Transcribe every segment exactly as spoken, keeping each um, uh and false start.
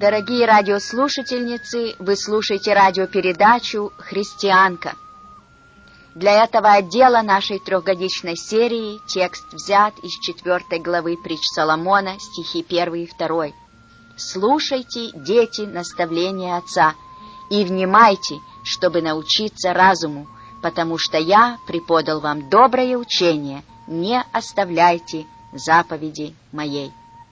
Дорогие радиослушательницы, вы слушаете радиопередачу «Христианка». Для этого отдела нашей трехгодичной серии текст взят из четвертой главы притч Соломона, стихи первый и второй. «Слушайте, дети, наставления отца, и внимайте, чтобы научиться разуму, потому что я преподал вам доброе учение, не оставляйте заповеди моей».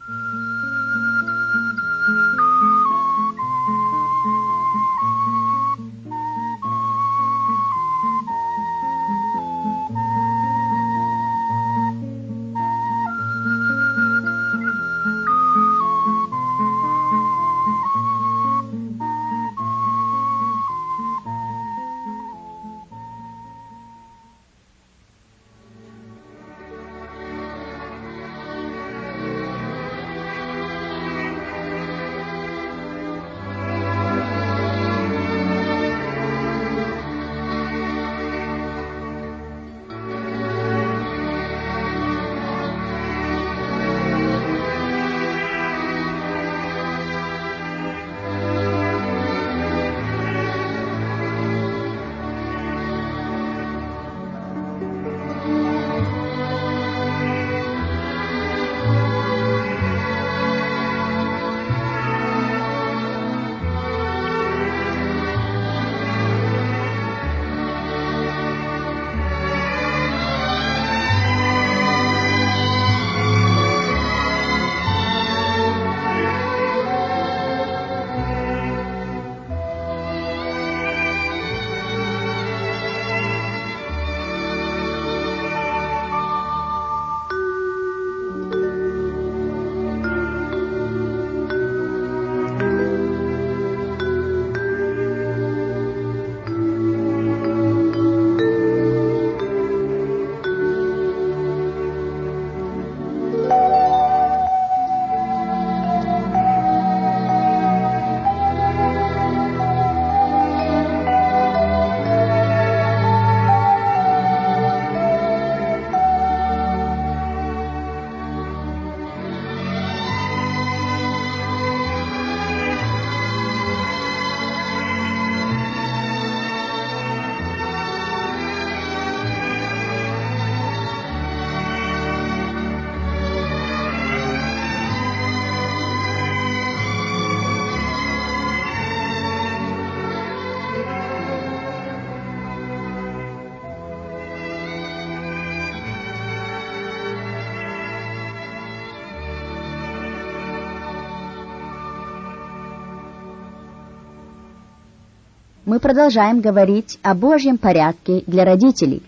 Мы продолжаем говорить о Божьем порядке для родителей.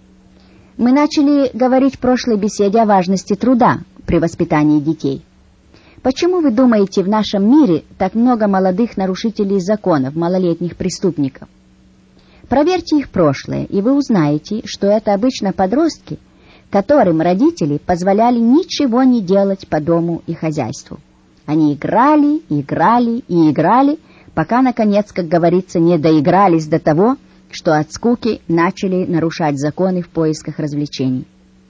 Мы начали говорить в прошлой беседе о важности труда при воспитании детей. Почему, вы думаете, в нашем мире так много молодых нарушителей законов, малолетних преступников? Проверьте их прошлое, и вы узнаете, что это обычно подростки, которым родители позволяли ничего не делать по дому и хозяйству. Они играли, играли и играли, пока, наконец, как говорится, не доигрались до того, что от скуки начали нарушать законы в поисках развлечений.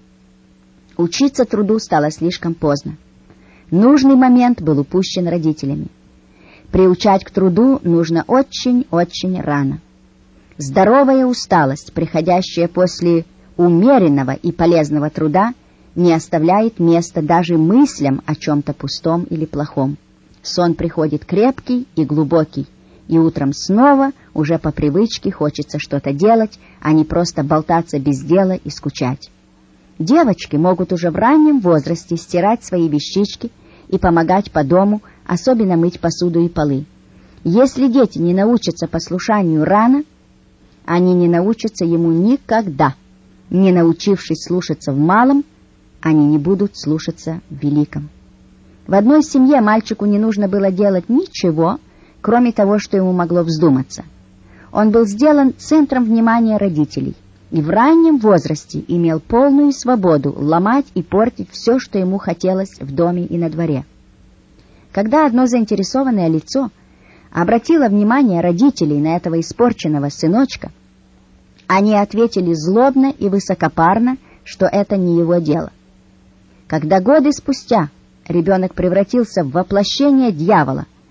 Учиться труду стало слишком поздно. Нужный момент был упущен родителями. Приучать к труду нужно очень-очень рано. Здоровая усталость, приходящая после умеренного и полезного труда, не оставляет места даже мыслям о чем-то пустом или плохом. Сон приходит крепкий и глубокий, и утром снова, уже по привычке, хочется что-то делать, а не просто болтаться без дела и скучать. Девочки могут уже в раннем возрасте стирать свои вещички и помогать по дому, особенно мыть посуду и полы. Если дети не научатся послушанию рано, они не научатся ему никогда. Не научившись слушаться в малом, они не будут слушаться в великом. В одной семье мальчику не нужно было делать ничего, кроме того, что ему могло вздуматься. Он был сделан центром внимания родителей и в раннем возрасте имел полную свободу ломать и портить все, что ему хотелось в доме и на дворе. Когда одно заинтересованное лицо обратило внимание родителей на этого испорченного сыночка, они ответили злобно и высокопарно, что это не его дело. Когда годы спустя ребенок превратился в воплощение дьявола,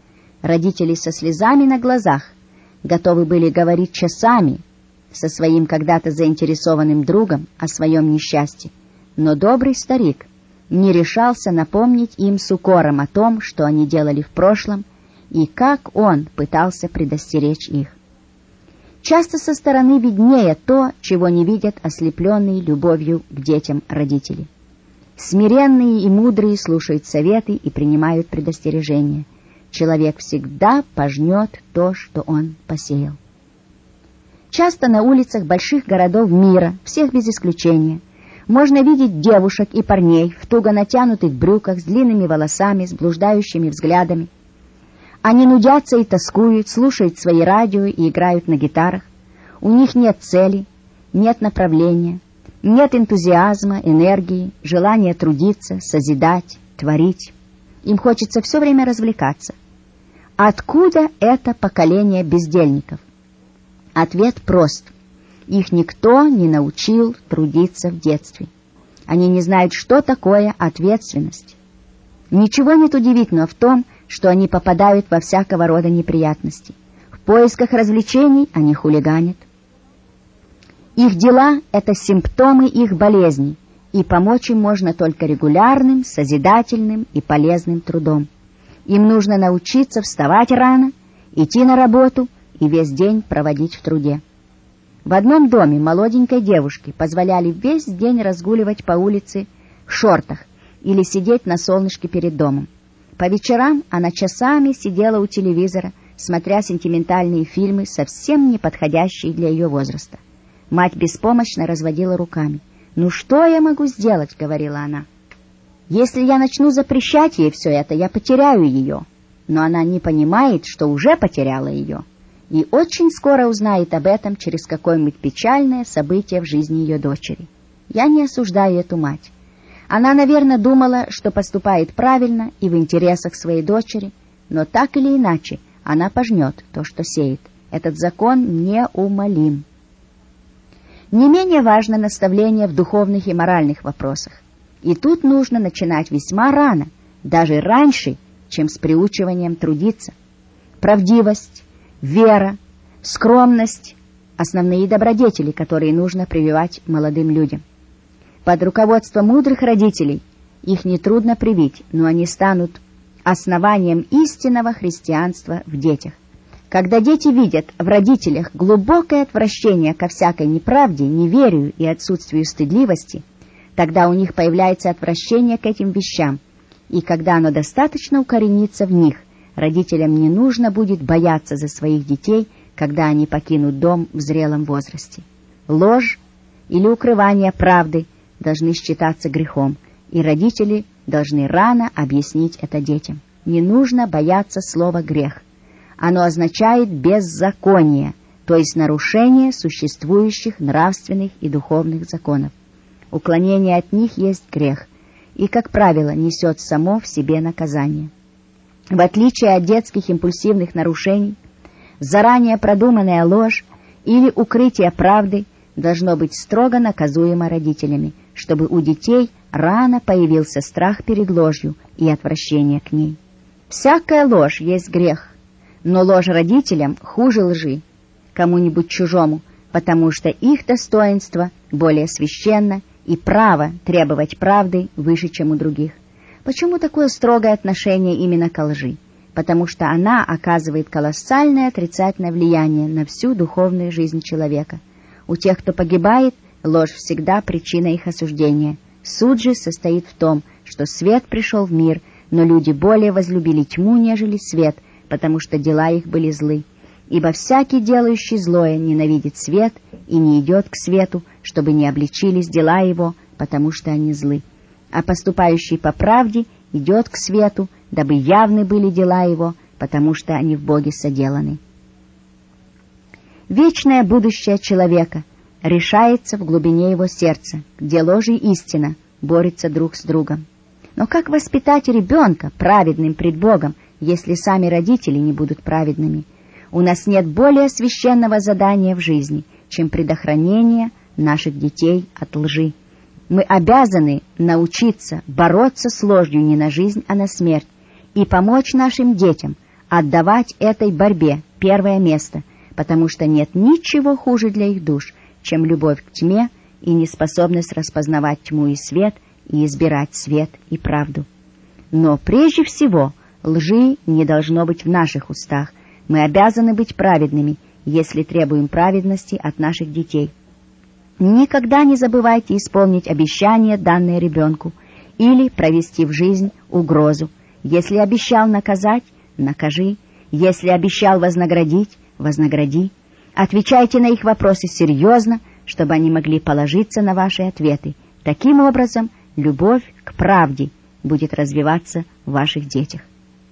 Родители со слезами на глазах готовы были говорить часами со своим когда-то заинтересованным другом о своем несчастье, но добрый старик не решался напомнить им с укором о том, что они делали в прошлом, и как он пытался предостеречь их. Часто со стороны виднее то, чего не видят ослепленные любовью к детям родители. Смиренные и мудрые слушают советы и принимают предостережения. Человек всегда пожнет то, что он посеял. Часто на улицах больших городов мира, всех без исключения, можно видеть девушек и парней в туго натянутых брюках с длинными волосами, с блуждающими взглядами. Они нудятся и тоскуют, слушают свои радио и играют на гитарах. У них нет цели, нет направления, нет энтузиазма, энергии, желания трудиться, созидать, творить. Им хочется все время развлекаться. Откуда это поколение бездельников? Ответ прост. Их никто не научил трудиться в детстве. Они не знают, что такое ответственность. Ничего нет удивительного в том, что они попадают во всякого рода неприятности. В поисках развлечений они хулиганят. Их дела — это симптомы их болезней, и помочь им можно только регулярным, созидательным и полезным трудом. Им нужно научиться вставать рано, идти на работу и весь день проводить в труде. В одном доме молоденькой девушке позволяли весь день разгуливать по улице в шортах или сидеть на солнышке перед домом. По вечерам она часами сидела у телевизора, смотря сентиментальные фильмы, совсем не подходящие для ее возраста. Мать беспомощно разводила руками. «Ну что я могу сделать?» — говорила она. «Если я начну запрещать ей все это, я потеряю ее». Но она не понимает, что уже потеряла ее, и очень скоро узнает об этом через какое-нибудь печальное событие в жизни ее дочери. Я не осуждаю эту мать. Она, наверное, думала, что поступает правильно и в интересах своей дочери, но так или иначе она пожнет то, что сеет. Этот закон неумолим. Не менее важно наставление в духовных и моральных вопросах. И тут нужно начинать весьма рано, даже раньше, чем с приучиванием трудиться. Правдивость, вера, скромность — основные добродетели, которые нужно прививать молодым людям. Под руководством мудрых родителей их нетрудно привить, но они станут основанием истинного христианства в детях. Когда дети видят в родителях глубокое отвращение ко всякой неправде, неверию и отсутствию стыдливости, тогда у них появляется отвращение к этим вещам, и когда оно достаточно укоренится в них, родителям не нужно будет бояться за своих детей, когда они покинут дом в зрелом возрасте. Ложь или укрывание правды должны считаться грехом, и родители должны рано объяснить это детям. Не нужно бояться слова «грех». Оно означает беззаконие, то есть нарушение существующих нравственных и духовных законов. Уклонение от них есть грех, и, как правило, несет само в себе наказание. В отличие от детских импульсивных нарушений, заранее продуманная ложь или укрытие правды должно быть строго наказуемо родителями, чтобы у детей рано появился страх перед ложью и отвращение к ней. Всякая ложь есть грех, но ложь родителям хуже лжи кому-нибудь чужому, потому что их достоинство более священно и право требовать правды выше, чем у других. Почему такое строгое отношение именно к лжи? Потому что она оказывает колоссальное отрицательное влияние на всю духовную жизнь человека. У тех, кто погибает, ложь всегда причина их осуждения. Суть же состоит в том, что свет пришел в мир, но люди более возлюбили тьму, нежели свет, потому что дела их были злы. Ибо всякий, делающий злое, ненавидит свет и не идет к свету, чтобы не обличились дела его, потому что они злы. А поступающий по правде идет к свету, дабы явны были дела его, потому что они в Боге соделаны. Вечное будущее человека решается в глубине его сердца, где ложь и истина борются друг с другом. Но как воспитать ребенка праведным пред Богом, если сами родители не будут праведными? У нас нет более священного задания в жизни, чем предохранение наших детей от лжи. Мы обязаны научиться бороться с ложью не на жизнь, а на смерть, и помочь нашим детям отдавать этой борьбе первое место, потому что нет ничего хуже для их душ, чем любовь к тьме и неспособность распознавать тьму и свет, и избирать свет и правду. Но прежде всего лжи не должно быть в наших устах. Мы обязаны быть праведными, если требуем праведности от наших детей. Никогда не забывайте исполнить обещание, данное ребенку, или провести в жизнь угрозу. Если обещал наказать, накажи. Если обещал вознаградить, вознагради. Отвечайте на их вопросы серьезно, чтобы они могли положиться на ваши ответы. Таким образом, любовь к правде будет развиваться в ваших детях.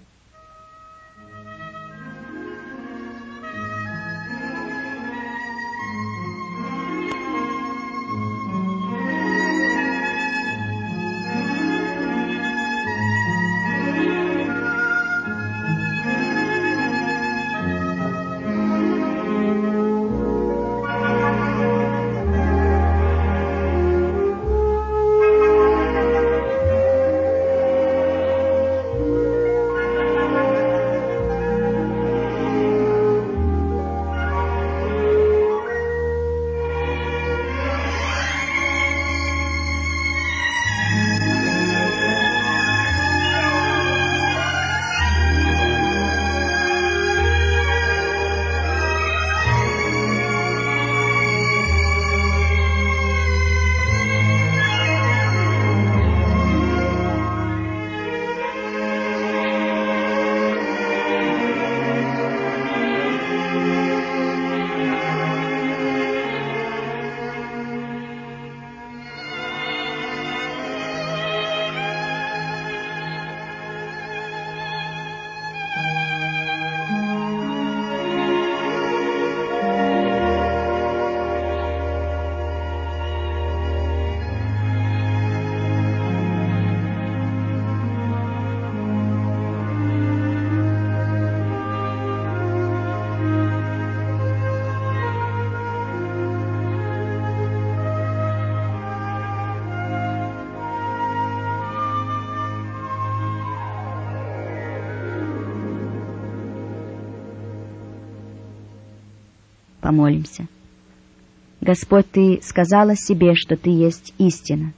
Помолимся. Господь, Ты сказала себе, что Ты есть истина.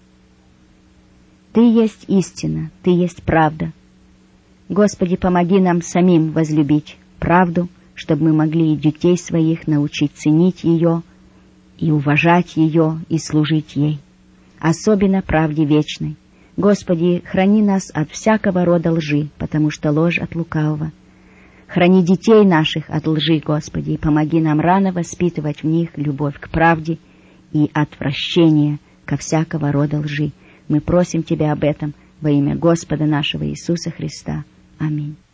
Ты есть истина, Ты есть правда. Господи, помоги нам самим возлюбить правду, чтобы мы могли и детей своих научить ценить ее, и уважать ее, и служить ей. Особенно правде вечной. Господи, храни нас от всякого рода лжи, потому что ложь от лукавого. Храни детей наших от лжи, Господи, и помоги нам рано воспитывать в них любовь к правде и отвращение ко всякого рода лжи. Мы просим Тебя об этом во имя Господа нашего Иисуса Христа. Аминь.